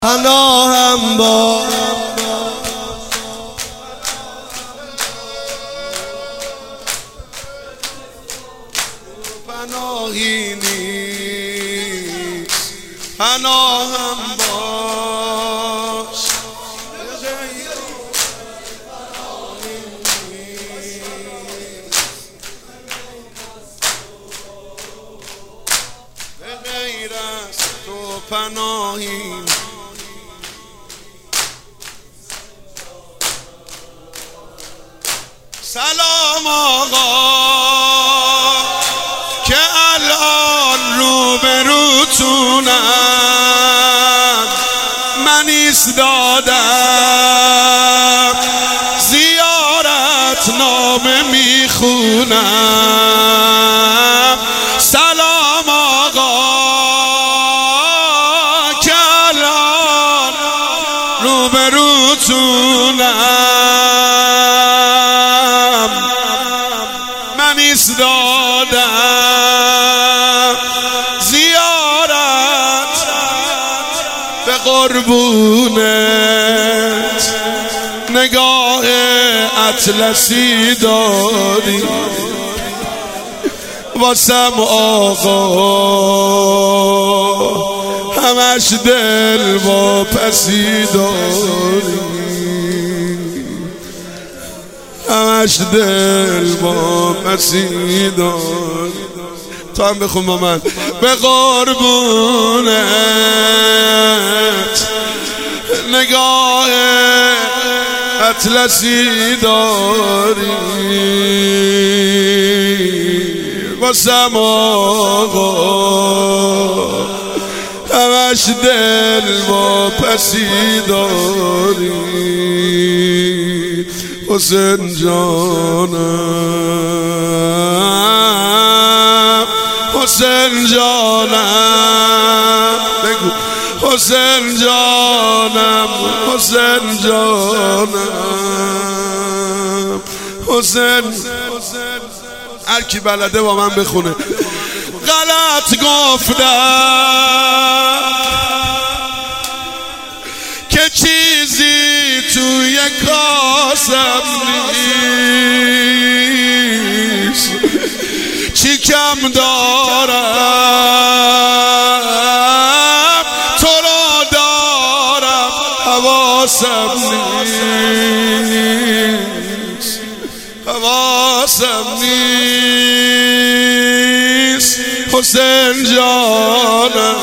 پناهم با پناهی نیست، پناهم باش به غیر از تو پناهی. سلام آقا که الان روبروتونم، من ایستادم زیارت نامه میخونم. سلام آقا که الان روبروتونم، من ایستادم زیارت به قربونت. نگاه اطلسی داری واسم آقا، همش دل با پسی داری، همش دل با پسی داری. تو هم بخون با من. به قربونت نگاه اطلسی داری واسم آقا، همش دل با پسی داری. حسین جانم، حسین جانم، بگو حسین جانم، حسین جانم، حسین. هر کی بلده با من بخونه. غلط گفتم که چیزی توی کاسم نیست، چی کم دارم تو را دارم، حواسم نیست، حواسم نیست. حسین جانم،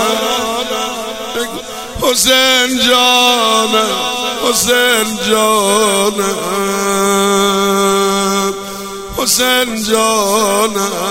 حسین جانم، حسین جانم، حسین جانم.